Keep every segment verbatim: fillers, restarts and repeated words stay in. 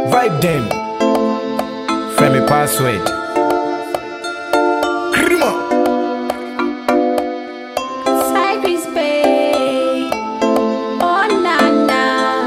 Vibe them. Femi password. Krima. Cypress Bay. Oh na na.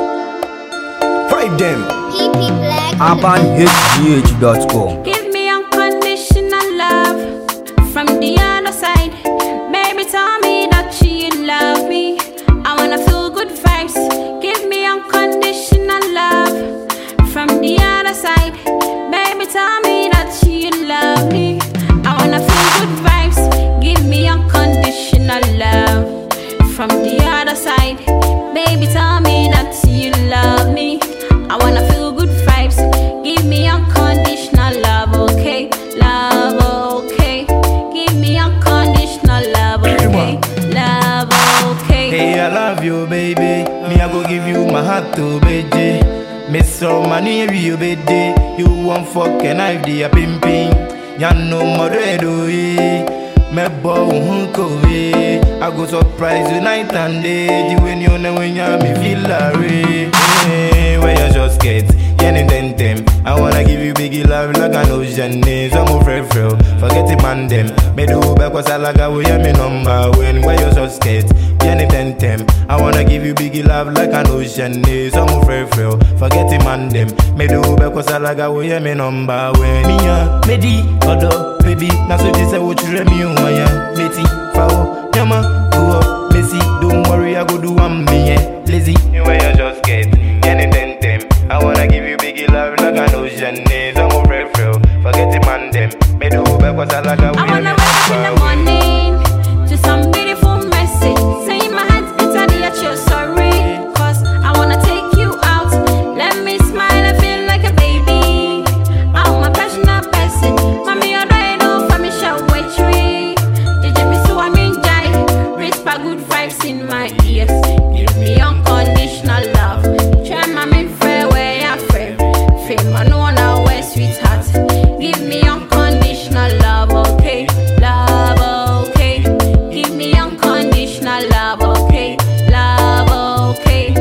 Vibe them. E P Black. urban h g h dot com. Give me unconditional love from the other side. Baby, tell me that you love me. I wanna feel good vibes. Give me unconditional love from the other side. Baby, tell me that you love me. I wanna feel good vibes. Give me unconditional love from the other side. Baby, tell me that you love me. I wanna feel good vibes. Give me unconditional love, okay? Love, okay? Give me unconditional love, okay? Love, okay? Hey, I love you, baby. Me, I go give you my heart to baby. Miss so money, you baby. You want fucking idea, pimping. Ya no more do it. Me bow hunko we. I go surprise you night and day. You when you know when you me feel like hey, where you just get. Yenny ten ten. I wanna give you biggie love like an ocean. So I'm afraid for forget it man them. Me do back was I like I will me number when where you just get. Yenny ten ten. I wanna give you biggie love like an ocean. So I'm afraid for forget it man them. Me do back was I like I will me number when me ya me di odo baby. Now so this I would you me on ya leti foul yama go up Messi. Don't worry I go do one me yeah lazy. Where you just get. Yenny ten ten. I wanna give you biggie love like an ocean. So I'm afraid for forget it man them. Me do back was I like I will I wanna wake up in the morning to some beautiful message. Say my hands bitterly at your sorry. Cause I wanna take you out. Let me smile and feel like a baby. I'm a passionate person. Mommy, you're right off. I'm a show way tree. Did you miss who I'm in jai? Whisper good vibes in my ears. Give me unconditional love. Try my main fair way I fair. Fame I know now where sweetheart. Give me unconditional love, okay? Love, okay? Give me unconditional love, okay? Love, okay?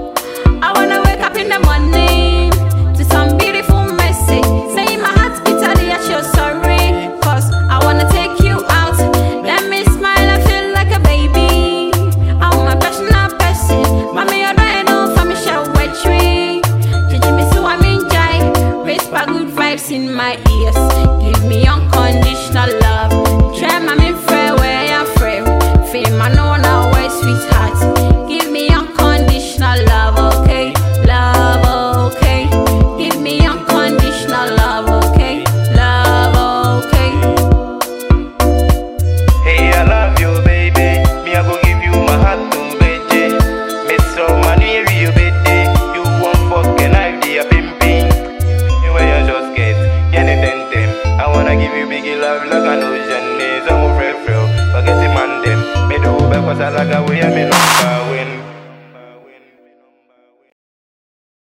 I wanna wake up in the morning to some beautiful message. Say my heart's bitterly at your sorry. Cause I wanna take you out. Let me smile and feel like a baby. I'm a passionate person. Mommy, you're right off. I'm a show wet tree. Did you miss who I'm in jai? Whisper good vibes in my ears. Give me unconditional love. Try my main fair where I'm frame. Fame I know now where sweetheart. Give me unconditional love, okay? Love, okay? Give me unconditional love, okay? Love, okay? Hey, I love you, baby. Me, I go give you my heart to baby. Miss so money, you baby. You want fucking idea, pimping. Where you just get. Yenny ten ten. I wanna give you biggie love like an ocean. So I'm afraid for forget it man them. Me do back was I like I will me number